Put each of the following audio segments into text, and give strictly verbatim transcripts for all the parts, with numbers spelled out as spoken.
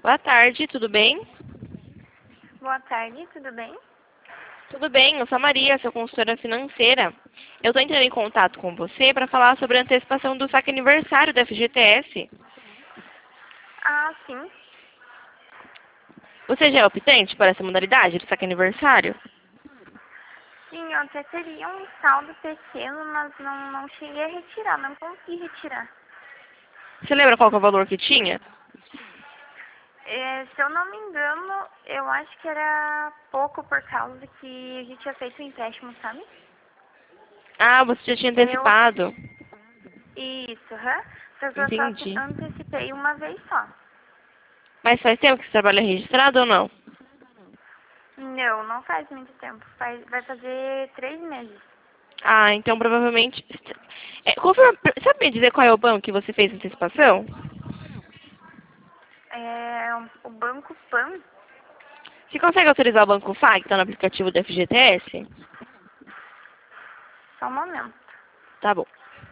Boa tarde, tudo bem? Boa tarde, tudo bem? Tudo bem, eu sou a Maria, sou consultora financeira. Eu estou entrando em contato com você para falar sobre a antecipação do saque aniversário da F G T S. Ah, sim. Você já é optante para essa modalidade do saque aniversário? Sim, eu até teria um saldo pequeno, mas não, não cheguei a retirar, não consegui retirar. Você lembra qual que é o valor que tinha? É, se eu não me engano, eu acho que era pouco por causa que a gente tinha feito um empréstimo, sabe? Ah, você já tinha Eu, antecipado. isso, hã? Só que eu só Entendi. antecipei uma vez só. Mas faz tempo que você trabalha registrado ou não? Não, não faz muito tempo. Faz, vai fazer três meses. Ah, então provavelmente... É, confirma- sabe me dizer qual é o banco que você fez a antecipação? É, o Banco Pan, Você consegue autorizar o Banco F A, que está no aplicativo da F G T S? só um momento. Tá bom.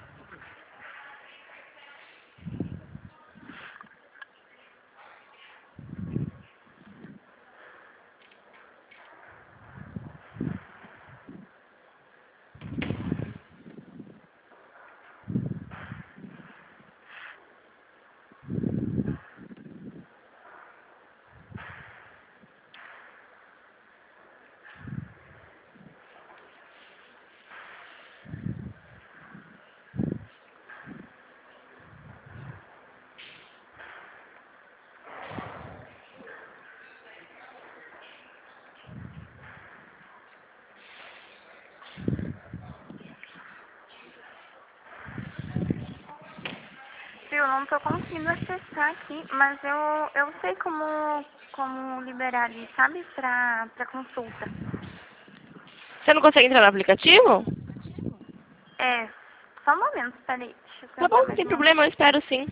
Eu não tô conseguindo acessar aqui, mas eu, eu sei como, como liberar ali, sabe? Pra, pra consulta. Você não consegue entrar no aplicativo? É, só um momento, peraí. Deixa eu Tá tentar bom, não mais tem uma problema, vez. eu espero sim.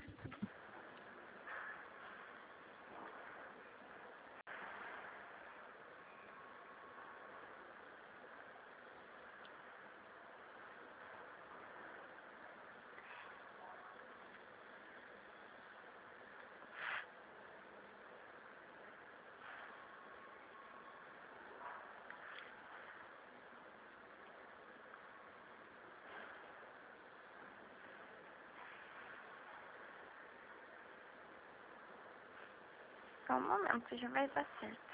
Só um momento, já vai dar certo.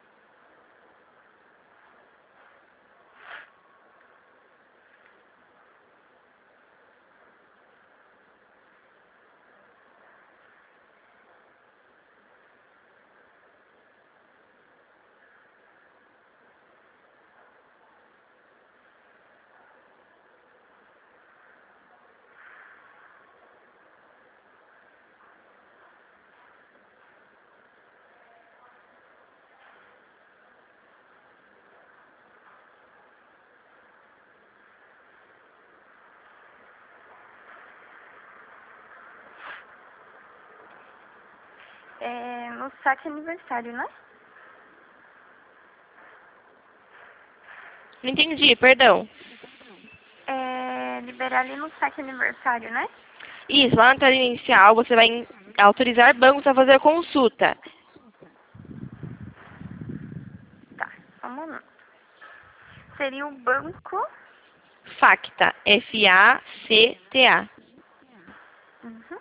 É, no saque aniversário, né? Não entendi, perdão. É, liberar ali no saque aniversário, né? Isso, lá na tela inicial você vai em autorizar bancos a fazer a consulta. Tá, só um momento. Seria o banco. FACTA, F A C T A. Uhum.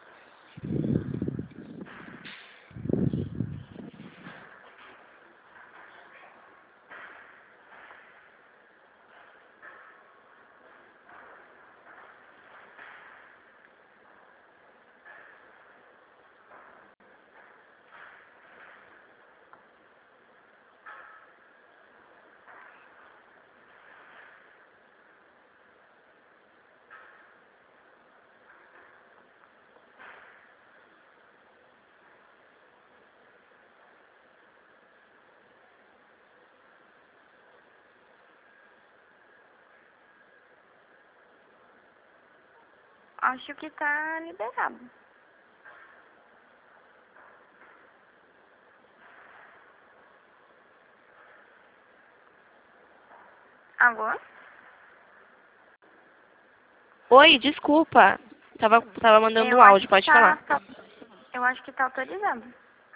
Acho que tá liberado. Alô? Oi, desculpa. Tava, tava mandando Eu um acho áudio, que pode tá, falar. tá- eu acho que tá autorizado.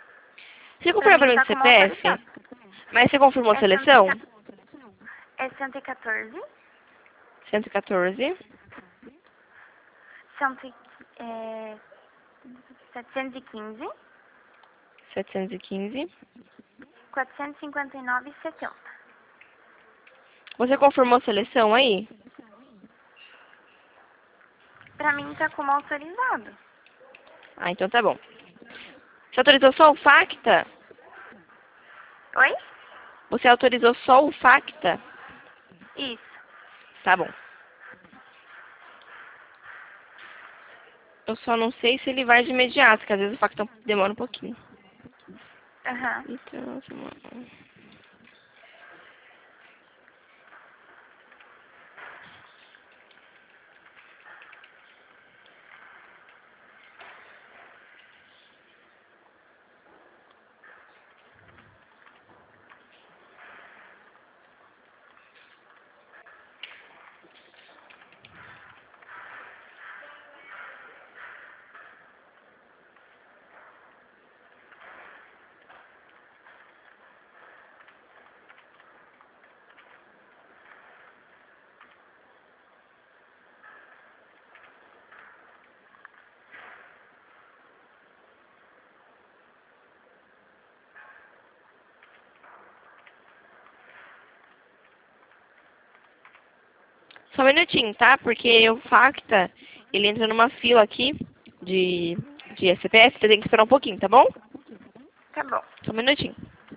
Você Pra confirma pra mim mim tá o como C P F? autorizado. Mas você confirmou a É seleção? cento e quatorze, é cento e quatorze, cento e quatorze, cento, e- é, setecentos e quinze, setecentos e quinze. quatrocentos e cinquenta e nove e setenta. Você confirmou a seleção aí? Pra mim tá como autorizado. Ah, então tá bom. Você autorizou só o Facta? Oi? Você autorizou só o Facta? Isso. Tá bom. Eu só não sei se ele vai de imediato, porque às vezes o Facta demora um pouquinho. Aham. Então, semana. Só um minutinho, tá? Porque o Facta, ele entra numa fila aqui de, de S C P F, você tem que esperar um pouquinho, tá bom? Tá bom. Só um minutinho.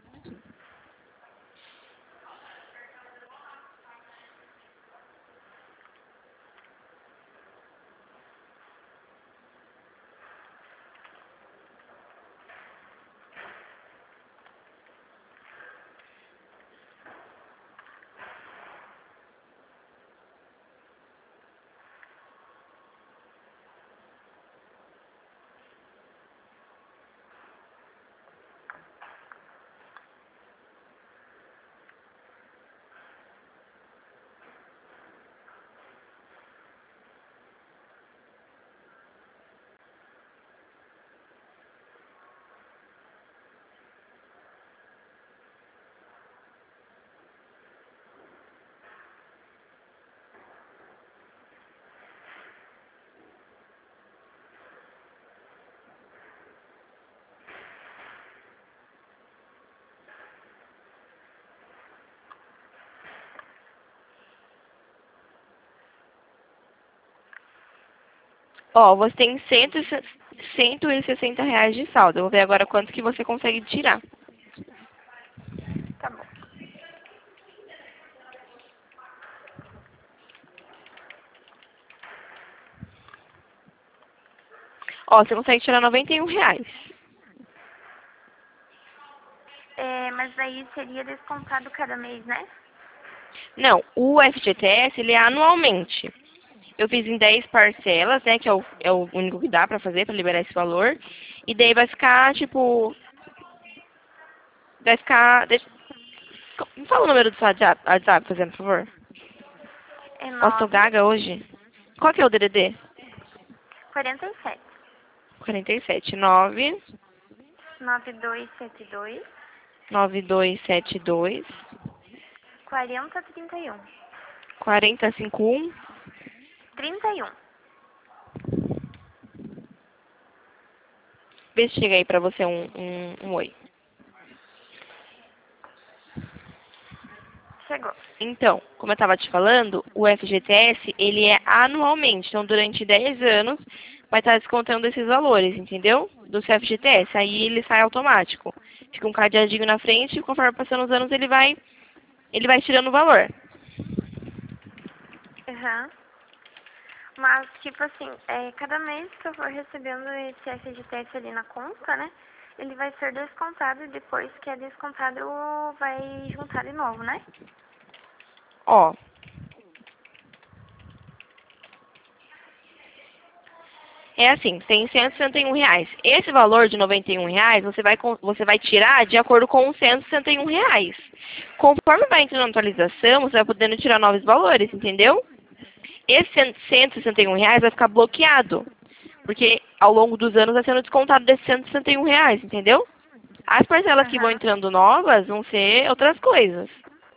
Ó, você tem cento e cento e sessenta reais de saldo. Eu vou ver agora quanto que você consegue tirar. Tá bom. Ó, você consegue tirar noventa e um reais. É, mas daí seria descontado cada mês, né? Não, o F G T S, ele é anualmente. Eu fiz em dez parcelas, né, que é o, é o único que dá pra fazer, pra liberar esse valor. E daí vai ficar, tipo... Vai ficar... Deixa, me fala o número do seu WhatsApp, WhatsApp, fazendo, por favor. É Nossa, tô nove, gaga hoje. Qual que é o D D D? quarenta e sete, quarenta e sete, nove, nove dois sete dois, nove dois sete dois, quarenta trinta e um. quatro zero cinco um. trinta e um. Vê se chega aí pra você um, um, um oi. Chegou. Então, como eu estava te falando, o F G T S, ele é anualmente. Então, durante dez anos, vai estar descontando esses valores, entendeu? Do seu F G T S. Aí ele sai automático. Fica um cadeadinho na frente e conforme passando os anos, ele vai, ele vai tirando o valor. Aham. Mas, tipo assim, é, cada mês que eu for recebendo esse F G T S ali na conta, né? Ele vai ser descontado e depois que é descontado vai juntar de novo, né? Ó. É assim, tem cento e sessenta e um reais. Esse valor de noventa e um reais, você vai, você vai tirar de acordo com os cento e sessenta e um reais. Conforme vai entrando na atualização, você vai podendo tirar novos valores, entendeu? Esse cento e sessenta e um reais vai ficar bloqueado. Porque ao longo dos anos vai sendo descontado desses cento e sessenta e um reais, entendeu? As parcelas que vão Aham. entrando novas vão ser outras coisas.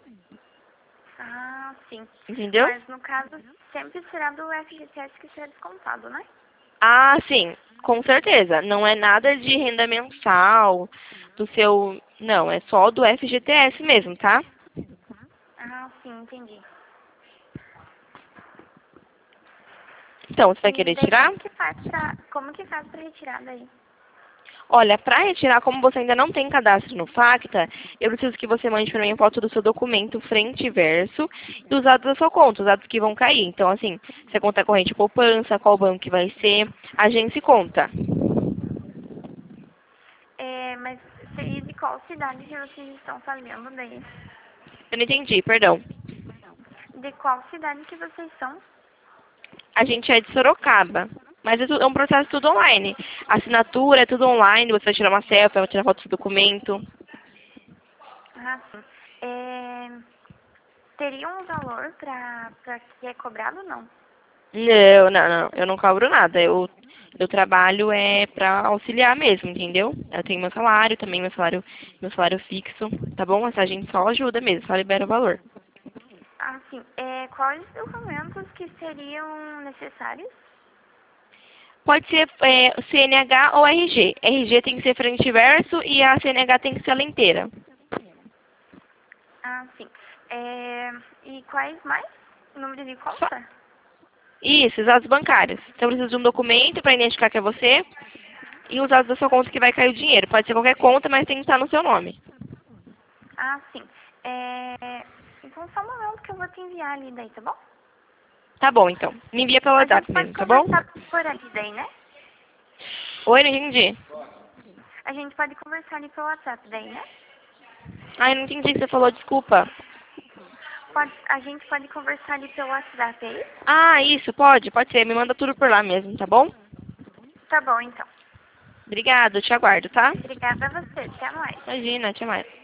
Ah, sim. Entendeu? Mas no caso, sempre será do F G T S que será descontado, né? Ah, sim, com certeza. Não é nada de renda mensal, do seu. Não, é só do F G T S mesmo, tá? Ah, sim, entendi. Então, você vai E querer daí tirar? como que faz pra, como que faz pra retirar daí? Olha, para retirar, como você ainda não tem cadastro no Facta, eu preciso que você mande para mim foto do seu documento frente e verso e os dados da sua conta, os dados que vão cair. Então, assim, se a conta é corrente poupança, qual banco que vai ser, agência e conta. É, mas seria de qual cidade que vocês estão fazendo daí? Eu não entendi, perdão. De qual cidade que vocês são? A gente é de Sorocaba, mas é, tu- é um processo tudo online. A assinatura é tudo online, você vai tirar uma selfie, vai tirar foto do seu documento. Ah, sim. É, teria um valor pra, pra que é cobrado ou não? Não, não, não, eu não cobro nada. Eu, eu trabalho é pra auxiliar mesmo, entendeu? Eu tenho meu salário, também meu salário, meu salário fixo, tá bom? Essa gente só ajuda mesmo, só libera o valor. Ah, sim. É, quais documentos que seriam necessários? Pode ser é, C N H ou R G. R G tem que ser frente e verso e a C N H tem que ser ela inteira. Ah, sim. É, e quais mais? Número de Só conta? isso, os dados bancários. Então eu preciso de um documento para identificar que é você e os dados da sua conta que vai cair o dinheiro. Pode ser qualquer conta, mas tem que estar no seu nome. Ah, sim. É, então só um momento que eu vou te enviar ali daí, tá bom? Tá bom, então. Me envia pelo A gente WhatsApp pode mesmo, tá bom? conversar por ali daí, né? Oi, não entendi. A gente pode conversar ali pelo WhatsApp daí, né? Ai, não entendi o que você falou, desculpa. Pode, a gente pode conversar ali pelo WhatsApp aí? Ah, isso, pode, pode ser. Me manda tudo por lá mesmo, tá bom? Tá bom, então. Obrigada, eu te aguardo, tá? Obrigada a você. Até mais. Imagina, até mais.